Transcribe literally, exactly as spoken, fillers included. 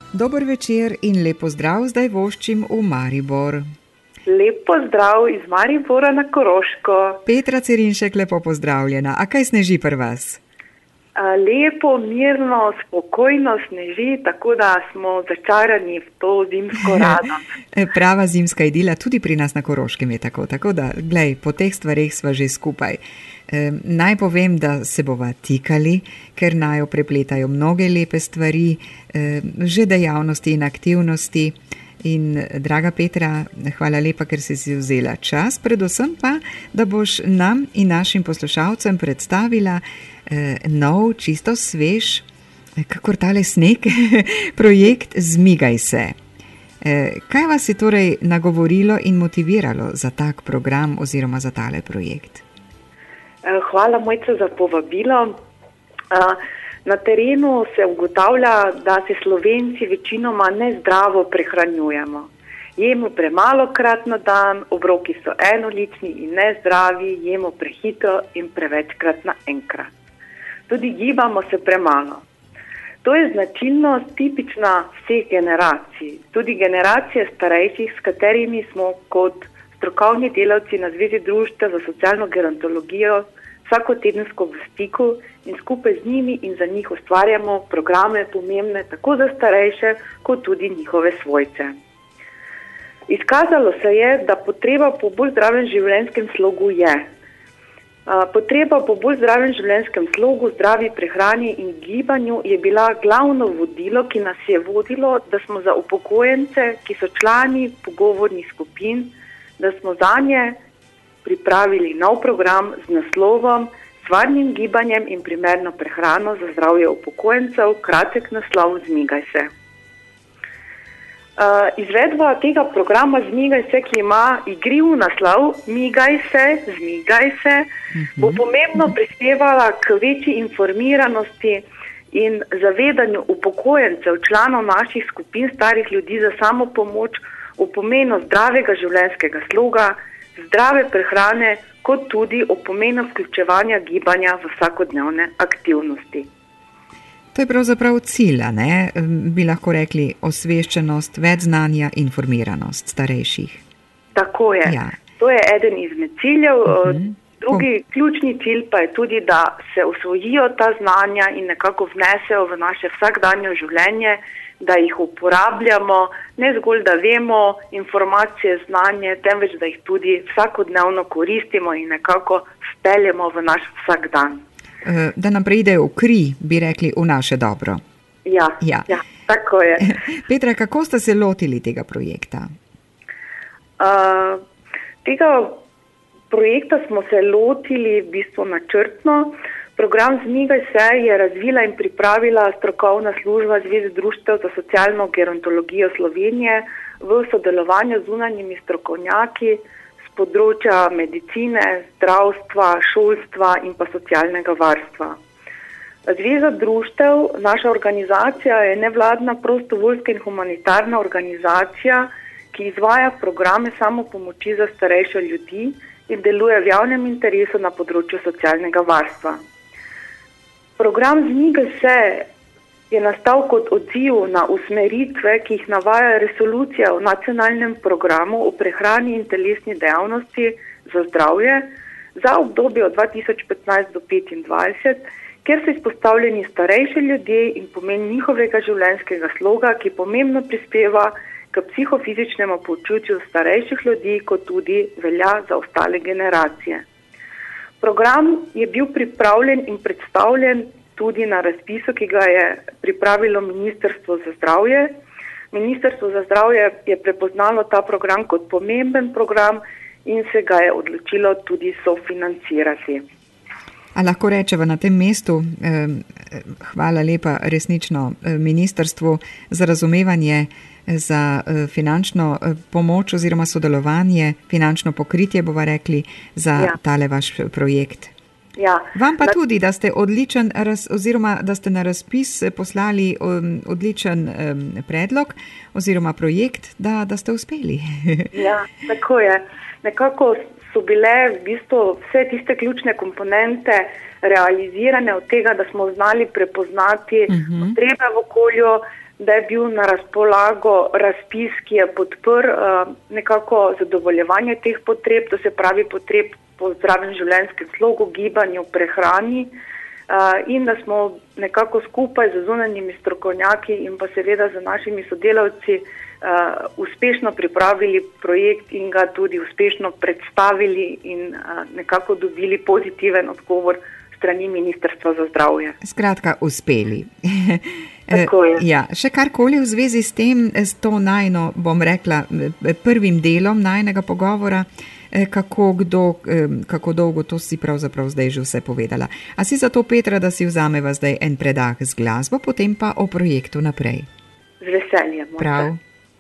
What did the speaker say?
Dober večer in lep pozdrav zdaj voščim v Maribor. Lep pozdrav iz Maribora na Koroško. Petra Cerinšek, lepo pozdravljena. A kaj sneži pri vas? Lepo, mirno, spokojno sneži, tako da smo začarani v to zimsko radost. Prava zimska idila tudi pri nas na Koroškem je tako. Tako da, glej, po teh stvareh sva že skupaj. E, naj povem, da se bova tikali, ker najo prepletajo mnoge lepe stvari, e, že dejavnosti in aktivnosti. In draga Petra, hvala lepa, ker si si vzela čas, predvsem pa, da boš nam in našim poslušalcem predstavila eh, nov, čisto svež, kakor tale sneg, projekt Zmigaj se. Eh, kaj vas je torej nagovorilo in motiviralo za tak program oziroma za tale projekt? Hvala, Mojca, za povabilo. Na terenu se ugotavlja, da se Slovenci večinoma nezdravo prehranjujemo. Jemo premalokrat na dan, obroki so enolični in nezdravi, jemo prehitro in prevečkrat naenkrat. Tudi gibamo se premalo. To je značilnost tipična vseh generacij. Tudi generacije starejših, s katerimi smo kot strokovni delavci na Zvezi društev za socialno gerontologijo vsakotedensko v stiku in skupaj z njimi in za njih ustvarjamo programe pomembne tako za starejše, kot tudi njihove svojce. Izkazalo se je, da potreba po bolj zdravem življenjskem slogu je. Potreba po bolj zdravem življenjskem slogu, zdravi prehrani in gibanju je bila glavno vodilo, ki nas je vodilo, da smo za upokojence, ki so člani pogovornih skupin, da smo zanje pripravili nov program z naslovom S varnim gibanjem in primerno prehrano za zdravje upokojencev, kratek naslov Zmigaj se. Uh, izvedba tega programa Zmigaj se, ki ima igriv naslov Migaj se, Zmigaj se, uh-huh. bo pomembno prispevala k večji informiranosti in zavedanju upokojencev, članov naših skupin starih ljudi za samopomoč o pomenu zdravega življenjskega sloga, zdrave prehrane, kot tudi o pomenu vključevanja gibanja v vsakodnevne aktivnosti. To je pravzaprav cilj, ne? Bi lahko rekli osveščenost, več znanja, informiranost starejših. Tako je. Ja. To je eden izmed ciljev. Uh-huh. Drugi oh. ključni cilj pa je tudi, da se osvojijo ta znanja in nekako vnesejo v naše vsakdanje življenje, da jih uporabljamo, ne zgolj, da vemo informacije, znanje, temveč, da jih tudi vsakodnevno koristimo in nekako speljemo v naš vsakdan. Da nam preidejo v kri, bi rekli, v naše dobro. Ja, ja. ja tako je. Petra, kako ste se lotili tega projekta? Uh, tega projekta smo se lotili v bistvu načrtno. Program Zmigaj se je razvila in pripravila strokovna služba Zveze društev za socialno gerontologijo Slovenije v sodelovanju z zunanjimi strokovnjaki z področja medicine, zdravstva, šolstva in pa socialnega varstva. Zveza društev, naša organizacija, je nevladna prostovoljska in humanitarna organizacija, ki izvaja programe samopomoči za starejše ljudi in deluje v javnem interesu na področju socialnega varstva. Program Zmigaj se je nastal kot odziv na usmeritve, ki jih navaja resolucija o nacionalnem programu o prehrani in telesni dejavnosti za zdravje za obdobje od dva tisoč petnajst do petindvajset, kjer so izpostavljeni starejši ljudje in pomen njihovega življenjskega sloga, ki pomembno prispeva k psihofizičnemu počutju starejših ljudi, kot tudi velja za ostale generacije. Program je bil pripravljen in predstavljen tudi na razpisu, ki ga je pripravilo Ministrstvo za zdravje. Ministrstvo za zdravje je prepoznalo ta program kot pomemben program in se ga je odločilo tudi sofinancirati. A lahko rečeva na tem mestu, eh, hvala lepa resnično ministrstvu za razumevanje, za finančno pomoč oziroma sodelovanje, finančno pokritje, bova rekli, za ja. tale vaš projekt. Ja. Vam pa tudi, da ste odličen, oziroma da ste na razpis poslali odličen predlog oziroma projekt, da, da ste uspeli. Ja, tako je. Nekako so bile v bistvu vse tiste ključne komponente realizirane od tega, da smo znali prepoznati uh-huh. potrebe v okolju, da je bil na razpolago razpis, ki je podprl uh, nekako zadovoljevanje teh potreb, to se pravi potreb po zdravem življenjskem slogu, gibanju, prehrani uh, in da smo nekako skupaj z zunanjimi strokovnjaki in pa seveda z našimi sodelavci Uh, uspešno pripravili projekt in ga tudi uspešno predstavili in uh, nekako dobili pozitiven odgovor strani Ministrstva za zdravje. Skratka, uspeli. Tako je. Ja, še karkoli v zvezi s tem, s to najno, bom rekla, prvim delom najnega pogovora, kako, kdo, kako dolgo, to si pravzaprav zdaj že vse povedala. A si zato, Petra, da si vzameva zdaj en predah z glasbo, potem pa o projektu naprej? Z veseljem. Prav.